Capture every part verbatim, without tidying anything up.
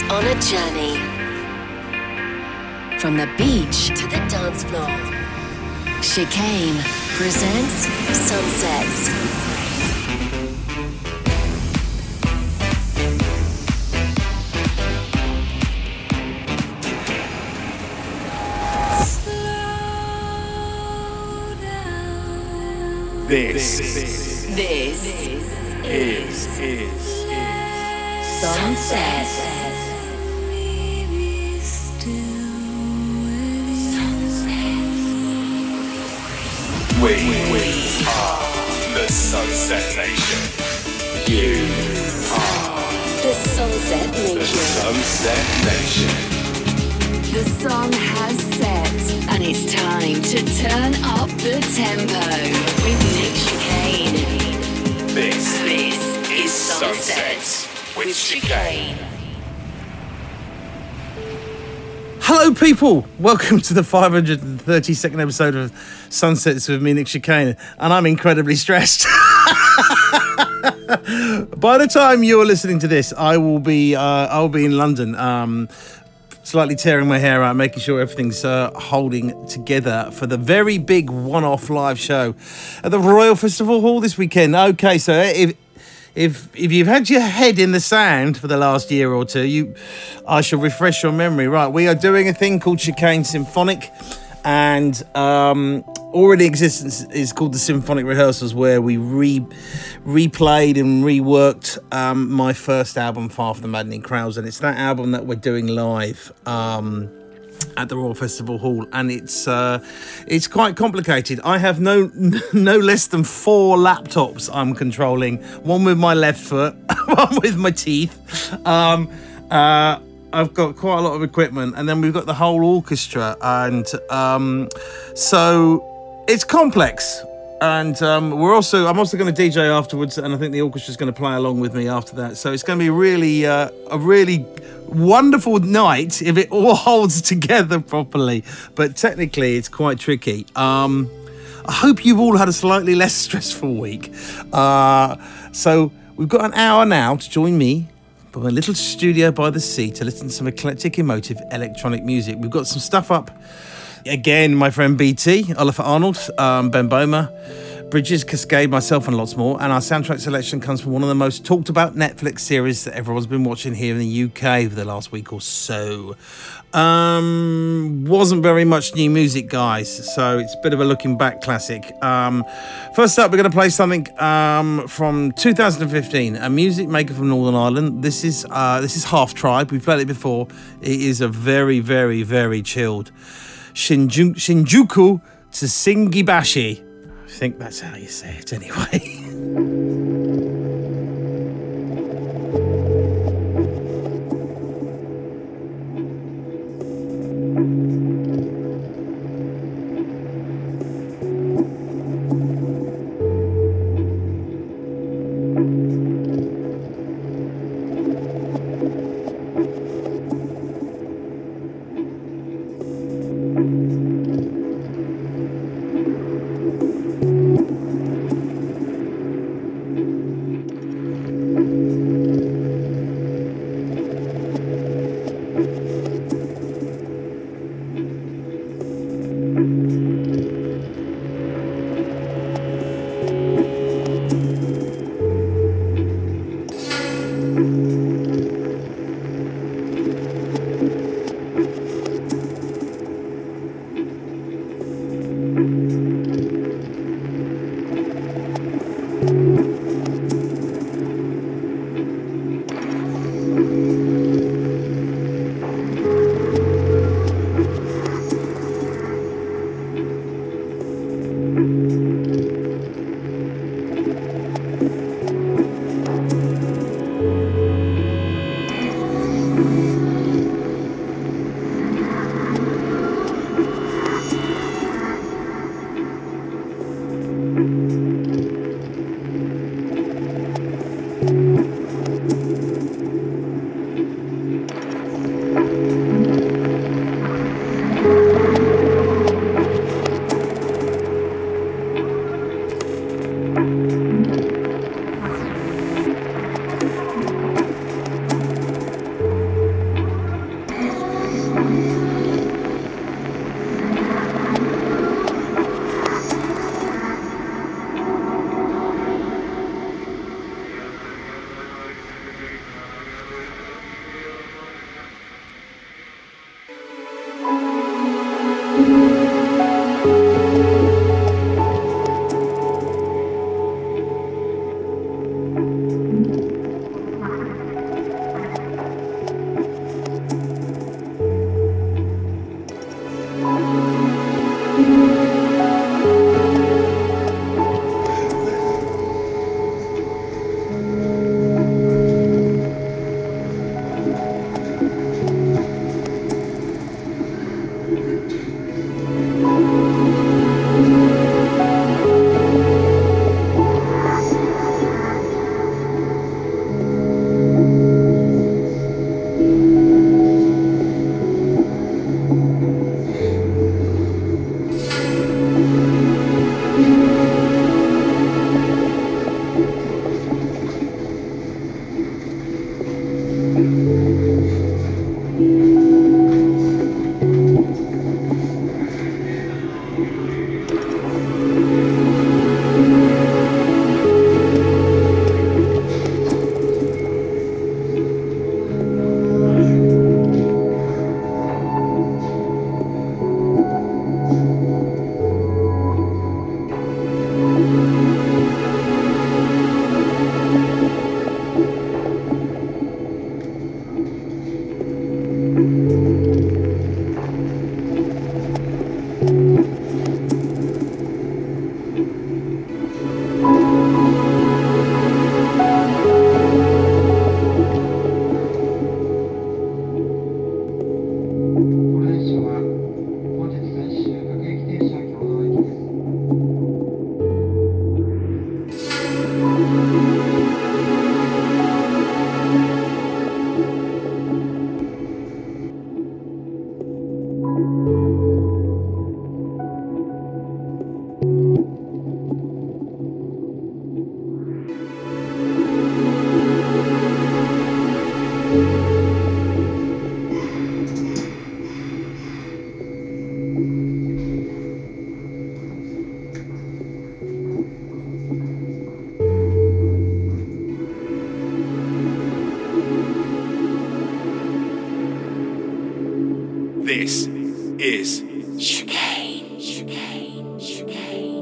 on a journey. From the beach to the dance floor. Chicane presents Sunsets. This, this, this is, is, is Sunset. We, we are the Sunset Nation. You are the Sunset Nation. The Sunset Nation. The sun has set, and it's time to turn up the tempo with Nick Chicane. This, this is Sunset, Sunset with Chicane. Hello, people. Welcome to the five hundred thirty-second episode of Sunsets with me, Nick Chicane, and I'm incredibly stressed. By the time you're listening to this, I will be uh, I'll be in London. Um, Slightly tearing my hair out, making sure everything's uh, holding together for the very big one-off live show at the Royal Festival Hall this weekend. Okay, so if if if you've had your head in the sand for the last year or two, you, I shall refresh your memory. Right, we are doing a thing called Chicane Symphonic, and um, already existence is called the Symphonic Rehearsals, where we re replayed and reworked um, my first album, Far From the Maddening Crowds, and it's that album that we're doing live um, at the Royal Festival Hall, and it's uh, it's quite complicated. I have no no less than four laptops I'm controlling, one with my left foot, one with my teeth. Um, uh, I've got quite a lot of equipment, and then we've got the whole orchestra, and um, so it's complex. And um, we're also, I'm also going to D J afterwards, and I think the orchestra's going to play along with me after that. So it's going to be really uh, a really wonderful night if it all holds together properly. But technically, it's quite tricky. Um, I hope you've all had a slightly less stressful week. Uh, so we've got an hour now to join me from a little studio by the sea to listen to some eclectic, emotive electronic music. We've got some stuff up. Again, my friend B T, Oliver Arnold, um, Ben Boma, Bridges, Cascade, myself, and lots more. And our soundtrack selection comes from one of the most talked about Netflix series that everyone's been watching here in the U K for the last week or so. Um, wasn't very much new music, guys, so it's a bit of a looking back classic. Um, first up, we're going to play something um, from two thousand fifteen, a music maker from Northern Ireland. This is uh, this is Half Tribe. We've played it before. It is a very, very, very chilled Shinju- Shinjuku Tsusengibashi. I think that's how you say it anyway. This is Chicane, chicane, chicane.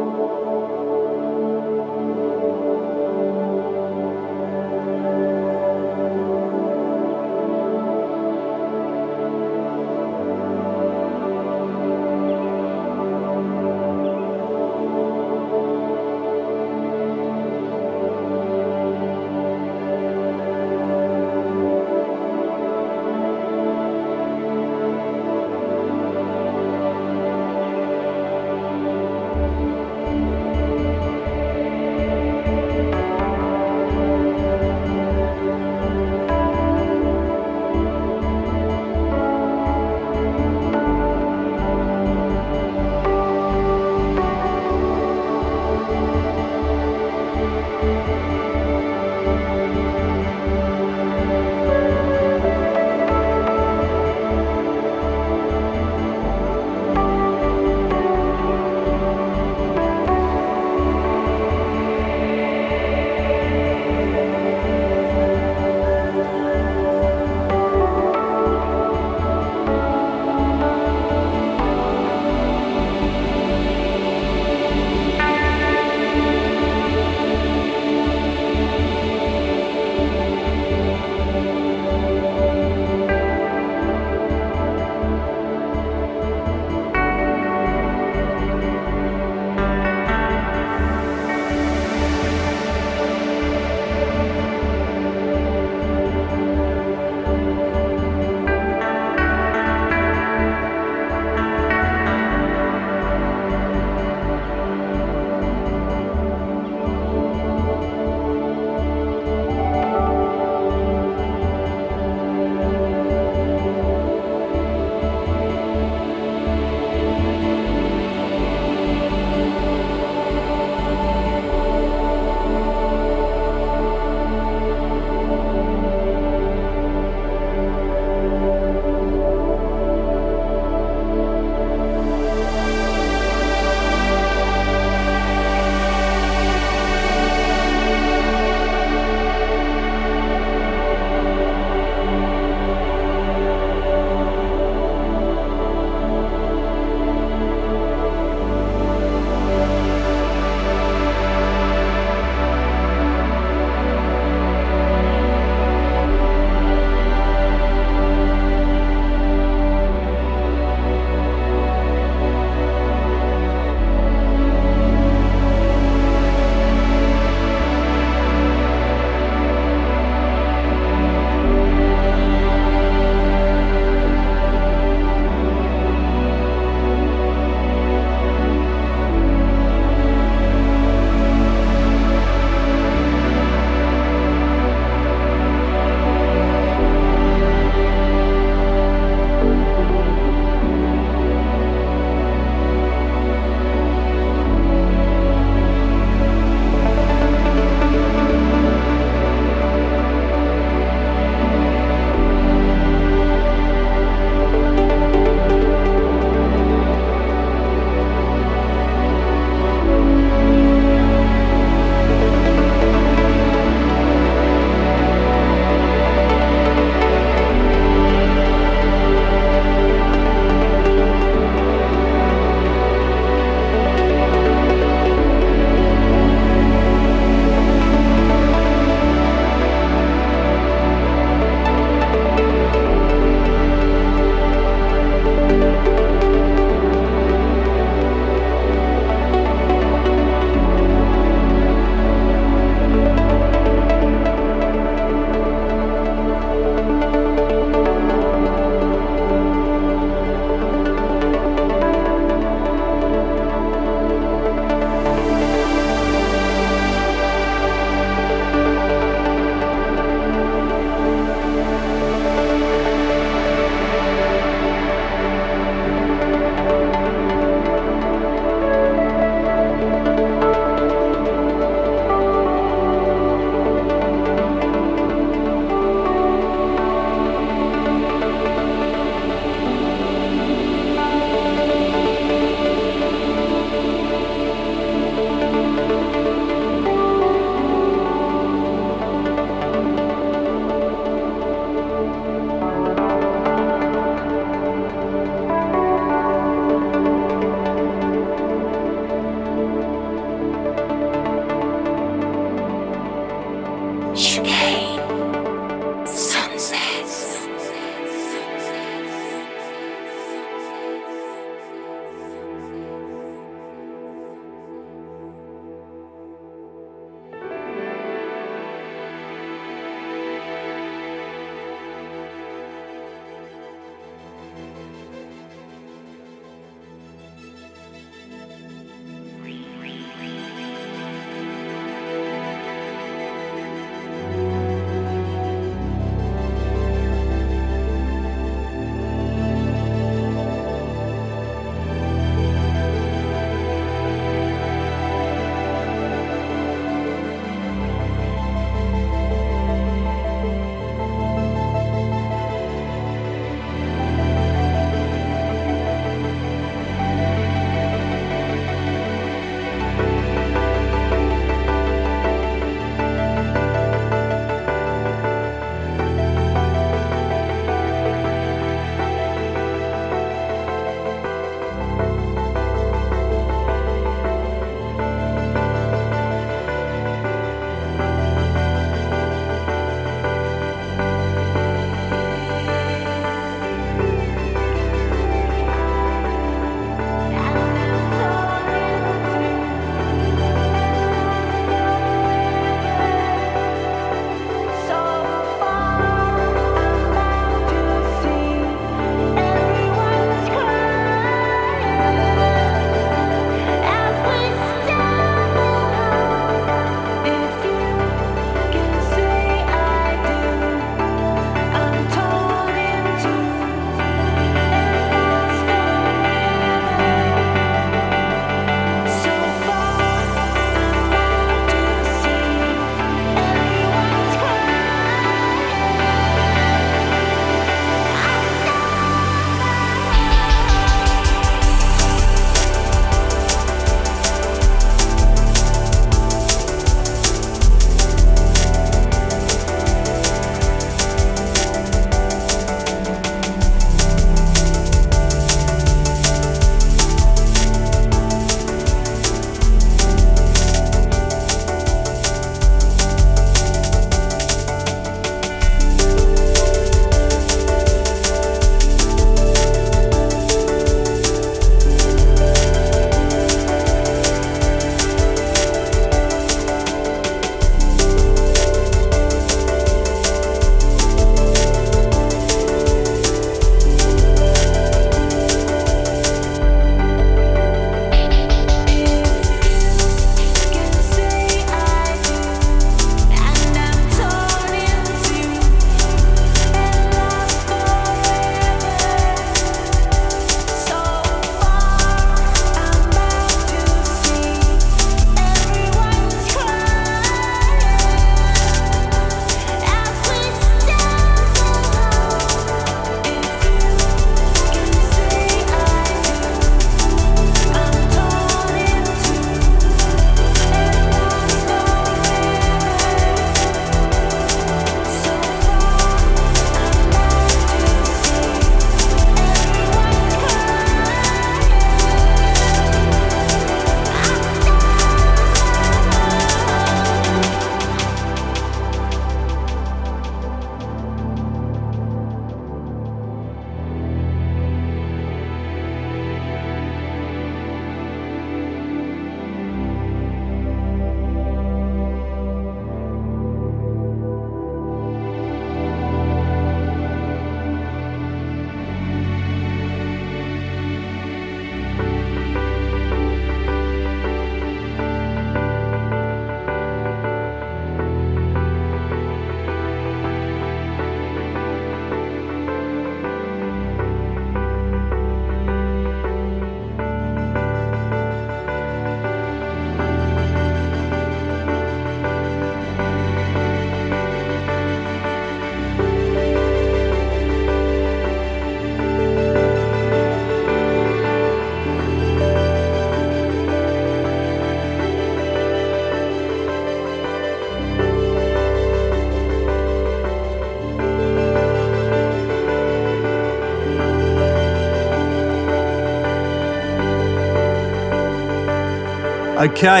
Okay,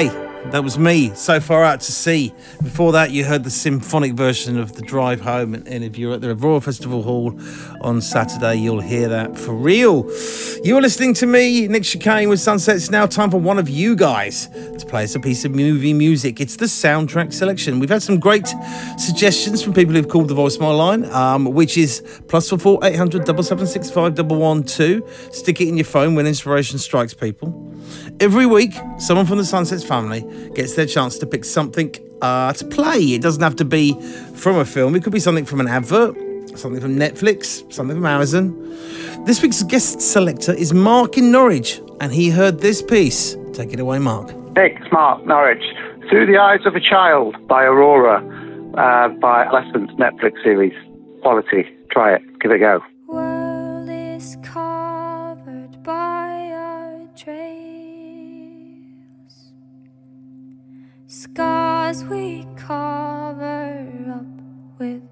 That was me, So Far Out to Sea. Before that, you heard the symphonic version of The Drive Home. And if you're at the Royal Festival Hall on Saturday, you'll hear that for real. You're listening to me, Nick Chicane, with Sunset. It's now time for one of you guys to play us a piece of movie music. It's the soundtrack selection. We've had some great suggestions from people who've called the voicemail line, um, which is plus four four eight hundred seven seven six five one one two. Stick it in your phone when inspiration strikes people. Every week, someone from the Sunsets family gets their chance to pick something uh, to play. It doesn't have to be from a film. It could be something from an advert, something from Netflix, something from Amazon. This week's guest selector is Mark in Norwich, and he heard this piece. Take it away, Mark. Hey, it's Mark, Norwich. Through the Eyes of a Child by Aurora, uh, by Adolescent Netflix series. Quality. Try it. Give it a go. World is covered by our trails, scars we cover up with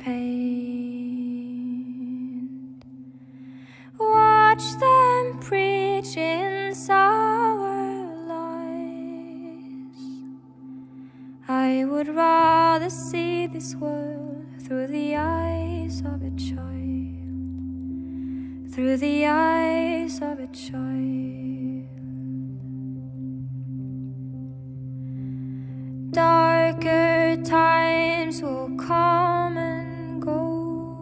pain. Watch them preach in our lies. I would rather see this world through the eyes of a child, through the eyes of a child. Darker times will come and go,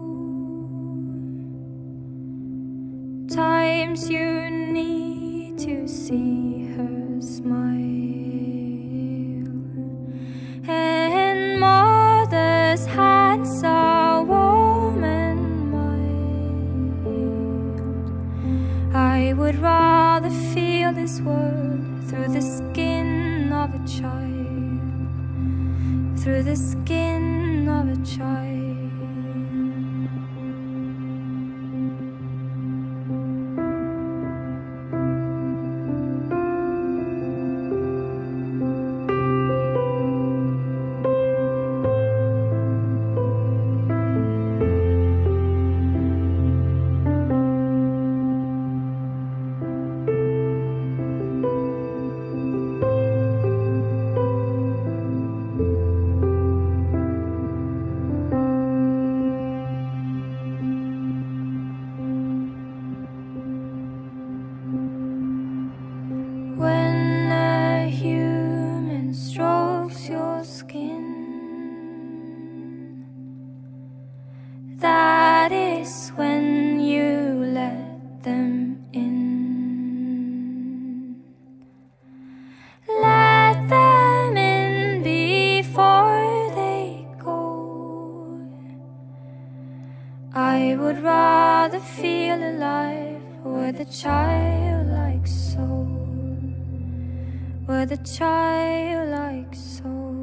times you need to see her smile, and mother's hands are warm and mild. I would rather feel this world through the skin of a child, through the skin of a child. The childlike soul.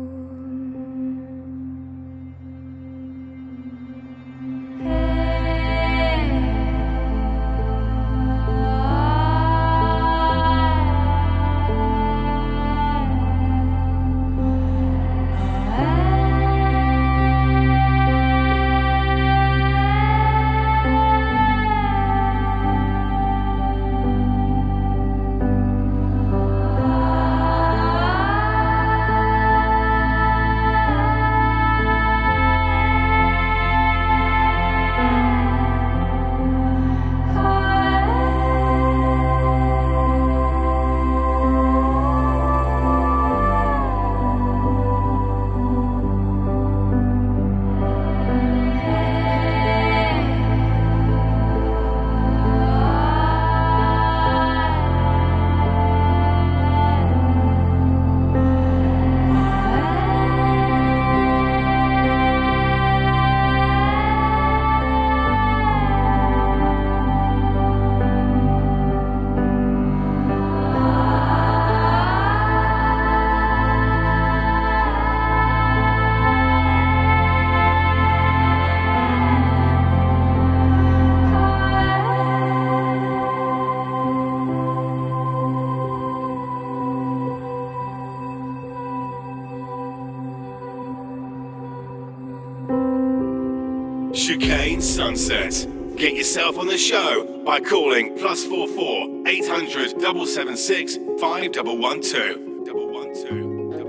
Chicane Sunset. Get yourself on the show by calling plus four four eight hundred seven seven six five one one two. Double one two.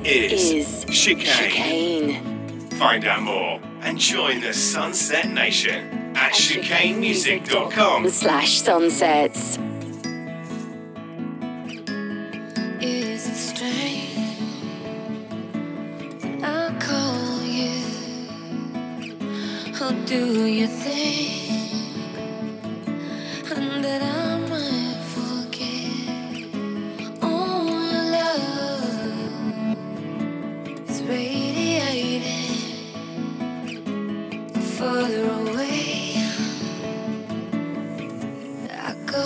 is, is Chicane. Chicane. Find out more and join the Sunset Nation at chicane music dot com slash sunsets. Is it strange that I call you? How do you think? And that I might forget. Oh, your love is radiating further away. I go.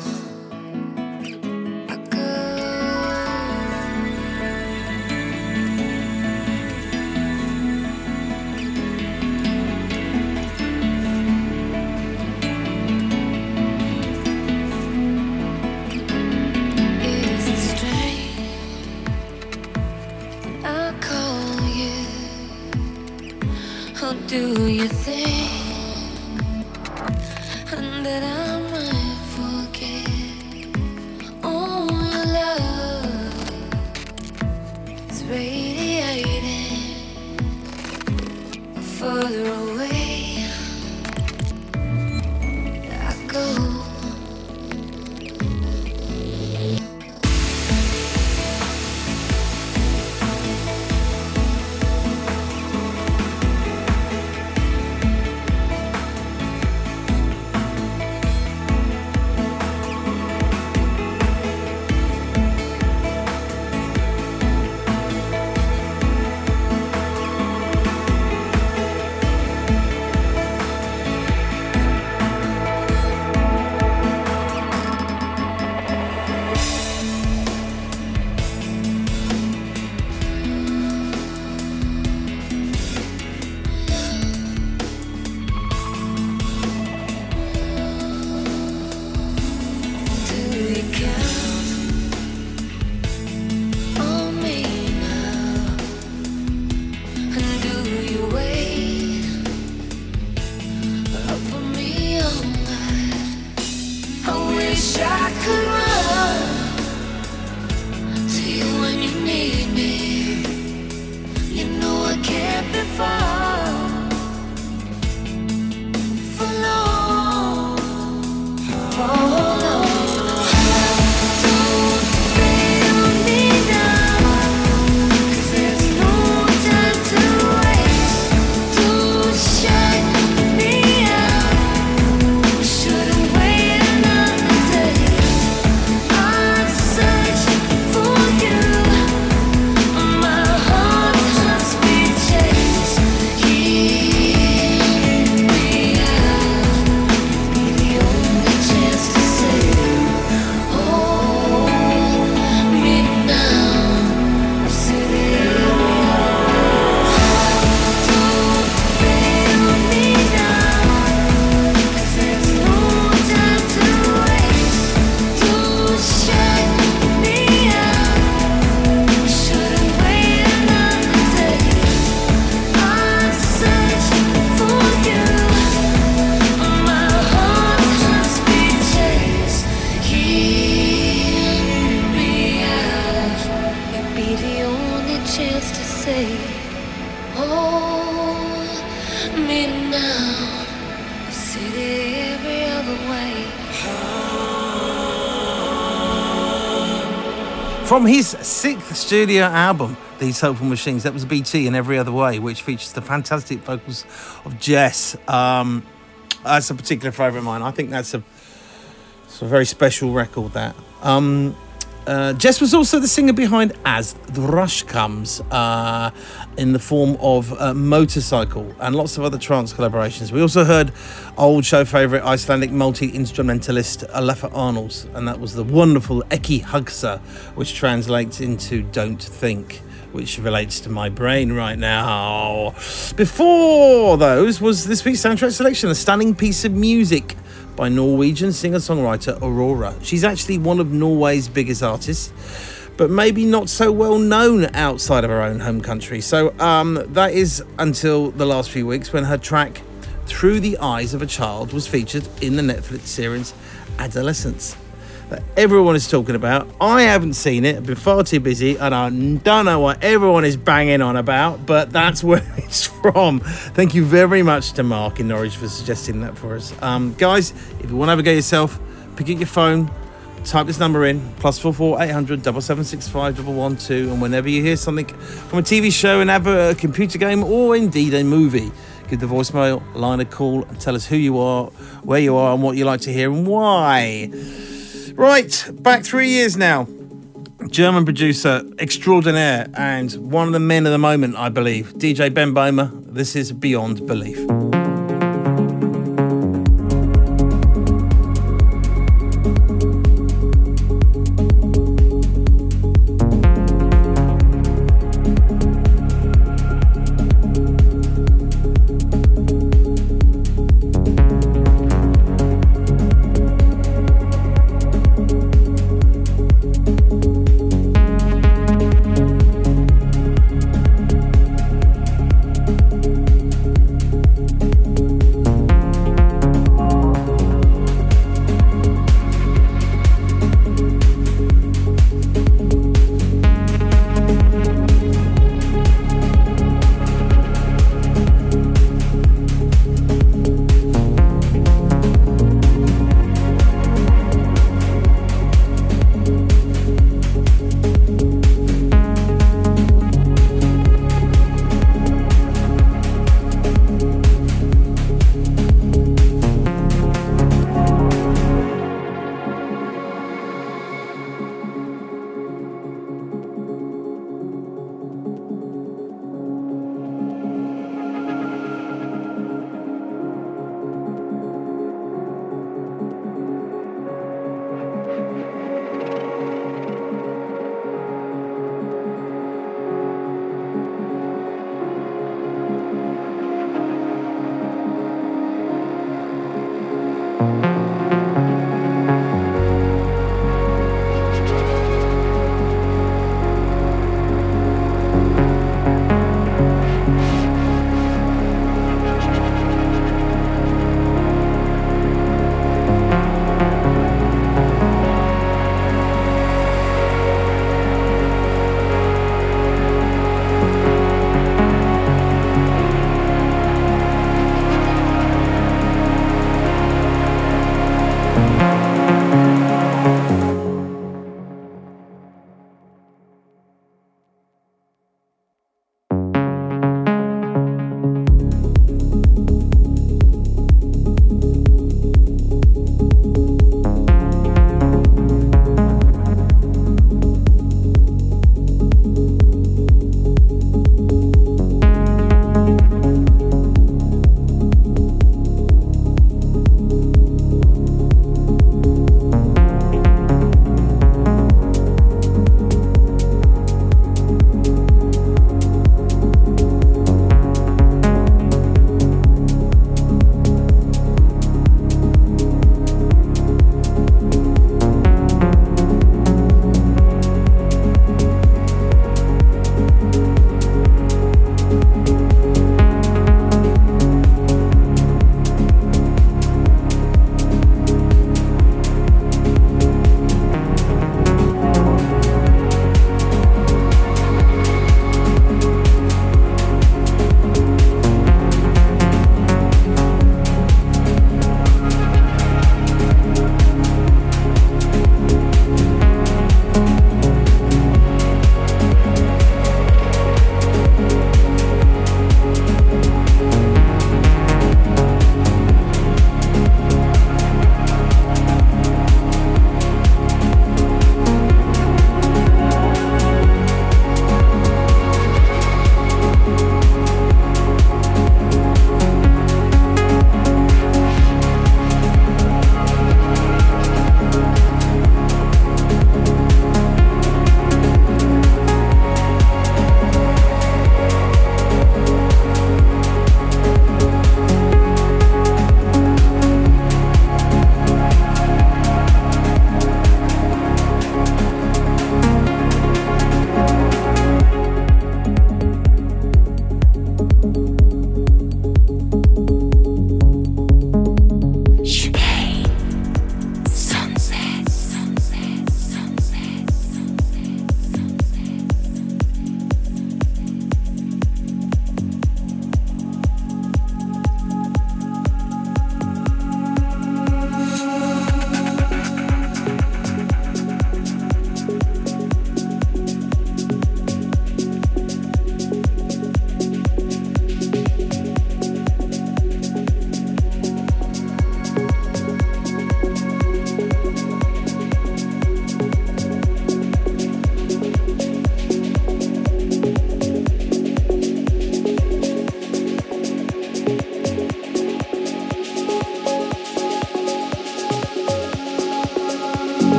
Do you think and that I might forget? Oh, your love is radiating further away. I go. From his sixth studio album, These Hopeful Machines, that was B T in Every Other Way, which features the fantastic vocals of Jess. Um, that's a particular favourite of mine. I think that's a, it's a very special record, that. Um, uh, Jess was also the singer behind As the Rush Comes, uh, in the form of uh, Motorcycle, and lots of other trance collaborations. We also heard old show favourite Icelandic multi-instrumentalist Alefa Arnalds, and that was the wonderful Ekki Hugsa, which translates into Don't Think, which relates to my brain right now. Before those was this week's soundtrack selection, a stunning piece of music by Norwegian singer-songwriter Aurora. She's actually one of Norway's biggest artists, but maybe not so well known outside of her own home country. So um, that is until the last few weeks, when her track Through the Eyes of a Child was featured in the Netflix series Adolescence. that everyone is talking about. I haven't seen it. I've been far too busy, and I don't know what everyone is banging on about, but that's where it's from. Thank you very much to Mark in Norwich for suggesting that for us. Um, guys, if you want to have a go yourself, pick up your phone, type this number in, plus four four eight hundred seven seven six five one one two, and whenever you hear something from a T V show, an advert, a computer game, or indeed a movie, give the voicemail line a call and tell us who you are, where you are, and what you like to hear and why. Right, back three years now. German producer extraordinaire and one of the men of the moment, I believe, D J Ben Böhmer. This is Beyond Belief.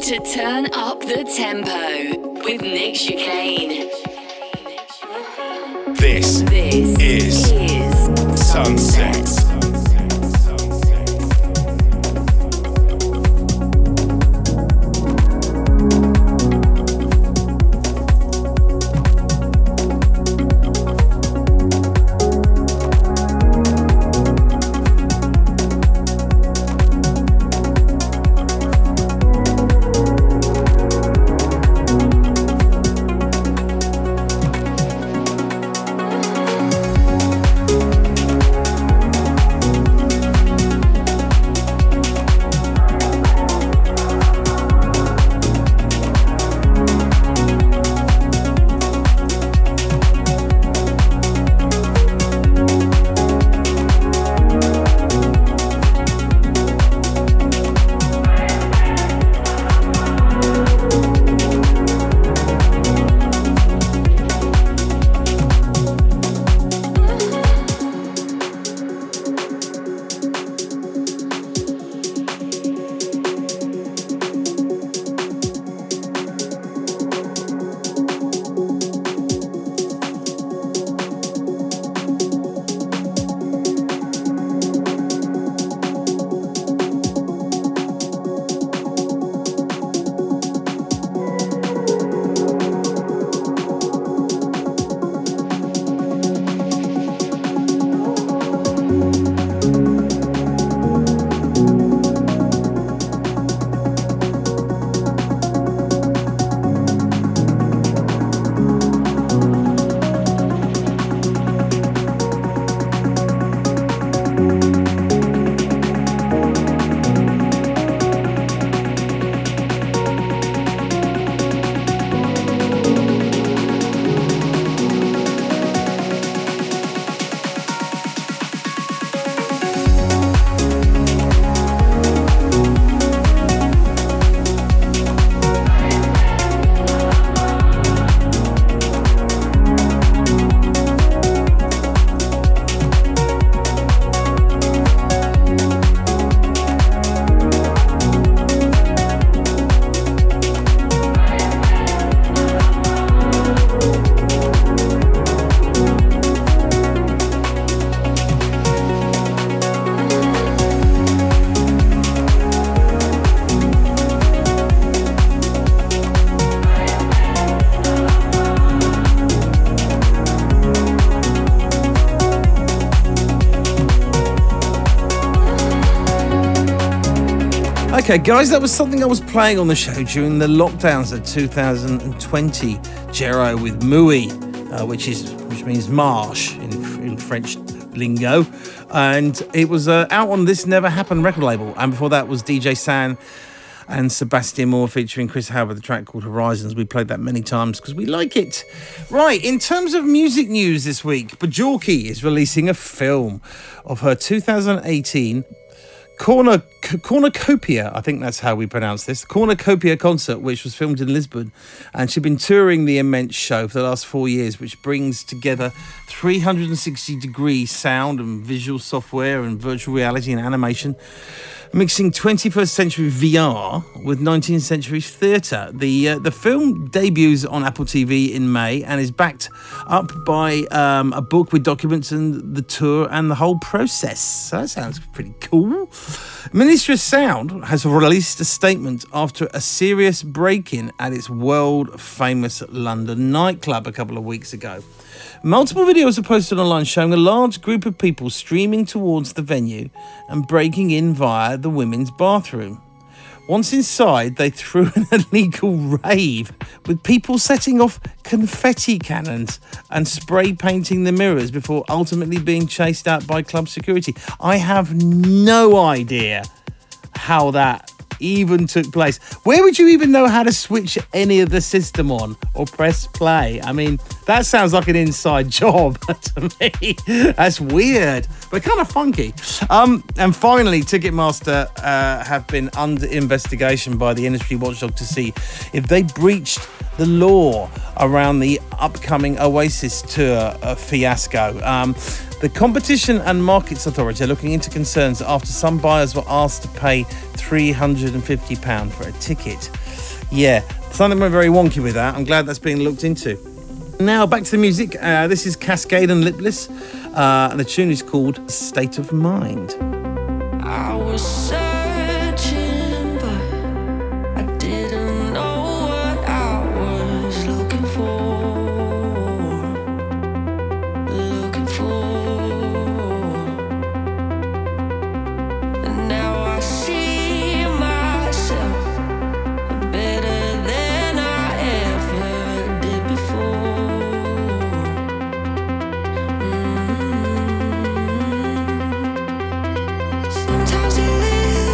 to turn up the tempo with Nick Chicane. This, This is, is Sunset. Okay, guys, that was something I was playing on the show during the lockdowns of two thousand twenty. Jero with Mouy, uh, which is which means marsh in in French lingo, and it was uh, out on This Never Happened record label. And before that was D J San and Sebastian Moore featuring Chris Howard with a track called Horizons. We played that many times because we like it. Right, in terms of music news this week, Bjorky is releasing a film of her two thousand eighteen Corner, Cornucopia, I think that's how we pronounce this, Cornucopia concert, which was filmed in Lisbon. And she's been touring the immense show for the last four years, which brings together three hundred sixty degree sound and visual software and virtual reality and animation, mixing twenty-first century V R with nineteenth century theatre. The uh, the film debuts on Apple T V in May and is backed up by um, a book with documents and the tour and the whole process. So that sounds pretty cool. Ministry of Sound has released a statement after a serious break-in at its world-famous London nightclub a couple of weeks ago. Multiple videos are posted online showing a large group of people streaming towards the venue and breaking in via the women's bathroom. Once inside, they threw an illegal rave with people setting off confetti cannons and spray painting the mirrors before ultimately being chased out by club security. I have no idea how that even took place. Where would you even know how to switch any of the system on or press play? I mean, that sounds like an inside job to me. That's weird, but kind of funky. Um, and finally, Ticketmaster uh, have been under investigation by the industry watchdog to see if they breached the law around the upcoming Oasis tour uh, fiasco. Um, the Competition and Markets Authority are looking into concerns after some buyers were asked to pay three hundred fifty pounds for a ticket. Yeah, something went very wonky with that. I'm glad that's being looked into. Now back to the music. Uh, this is Cascade and Lipless, uh, and the tune is called State of Mind. I was searching, but I didn't know what I was looking for. Looking for. And now I see myself better than I ever did before. Mm-hmm. Sometimes you live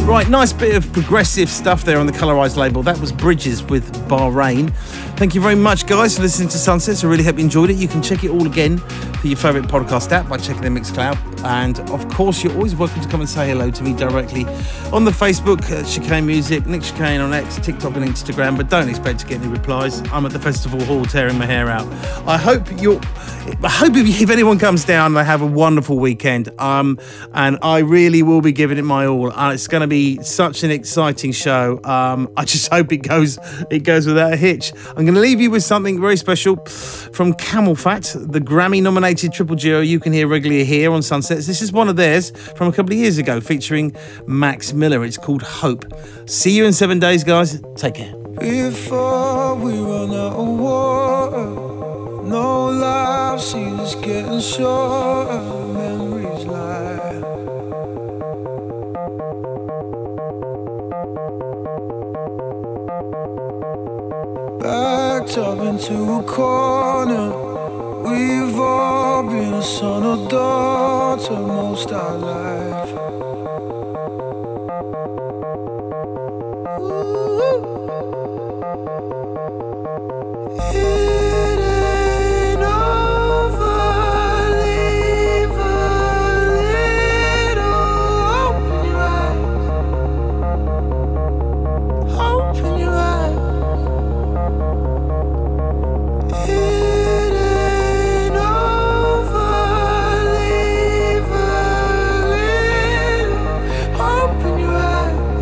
Right, nice bit of progressive stuff there on the Colorized label. That was Bridges with Bahrain. Thank you very much, guys, for listening to Sunsets. I really hope you enjoyed it. You can check it all again for your favourite podcast app by checking the Mixcloud. And, of course, you're always welcome to come and say hello to me directly on the Facebook, uh, Chicane Music, Nick Chicane on X, TikTok and Instagram. But don't expect to get any replies. I'm at the festival hall tearing my hair out. I hope you're... I hope if, if anyone comes down, they have a wonderful weekend. Um, and I really will be giving it my all. Uh, it's going to be such an exciting show. Um, I just hope it goes it goes without a hitch. I'm going to leave you with something very special from Camel Fat, the Grammy-nominated Triple Giro you can hear regularly here on Sunsets. This is one of theirs from a couple of years ago, featuring Max Miller. It's called Hope. See you in seven days, guys. Take care. Before we run out of water, no life seems getting shorter, memories lie. Backed up into a corner, we've all been a son or daughter most our life. Ooh. It ain't over, leave a little hope in your eyes, hope in your eyes. It ain't over, leave a little hope in your eyes,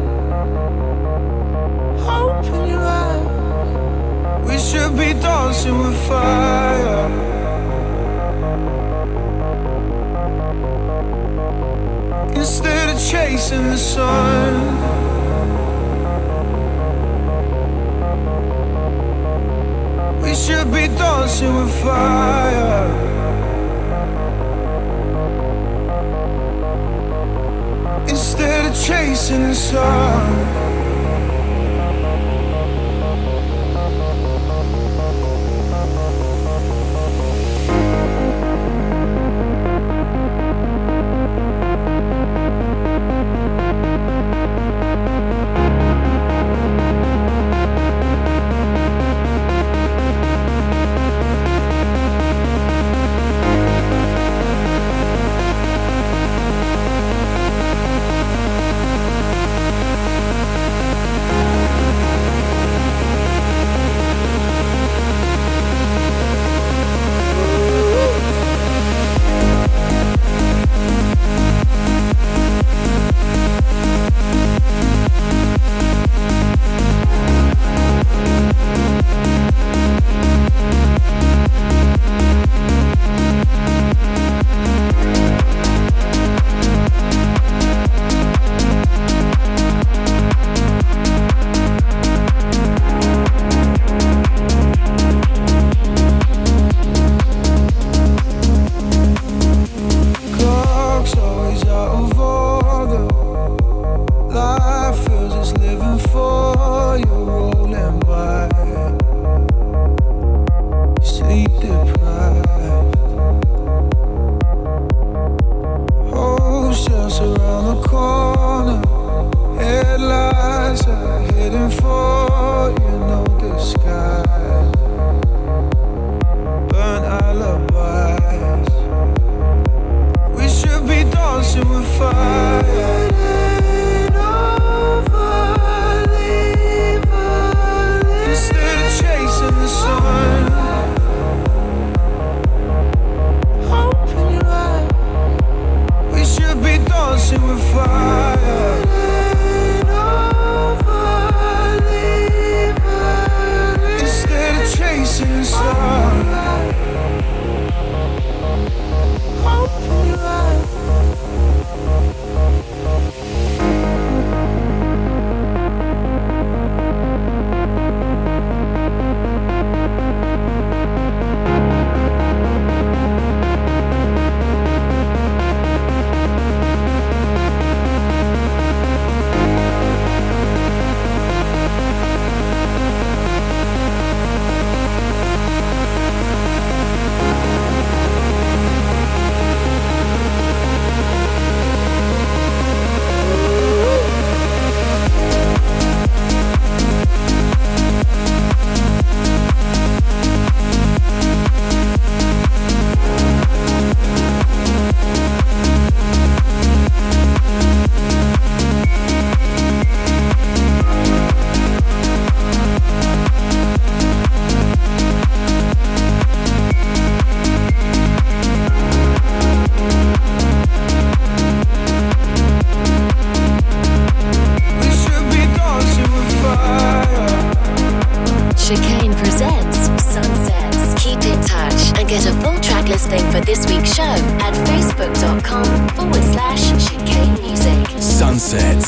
hope in your eyes. We should be dancing with fire. Instead of chasing the sun. We should be dancing with fire. Instead of chasing the sun.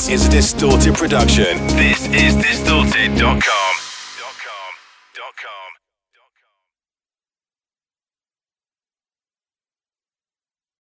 This is a Distorted production. This is distorted dot com.